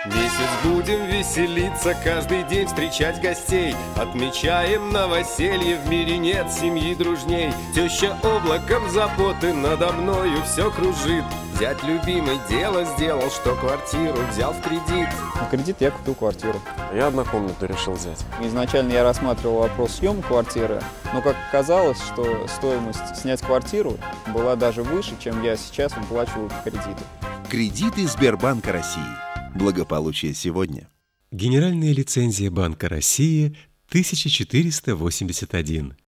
Месяц будем веселиться, каждый день встречать гостей. Отмечаем новоселье, в мире нет семьи дружней. Теща облаком заботы надо мною все кружит. Зять любимый дело сделал, что квартиру взял в кредит. На кредит я купил квартиру. Я однокомнатную решил взять. Изначально я рассматривал вопрос съема квартиры, но как оказалось, что стоимость снять квартиру была даже выше, чем я сейчас выплачиваю по кредиту. Кредиты Сбербанка России. Благополучие сегодня. Генеральная лицензия Банка России 1481.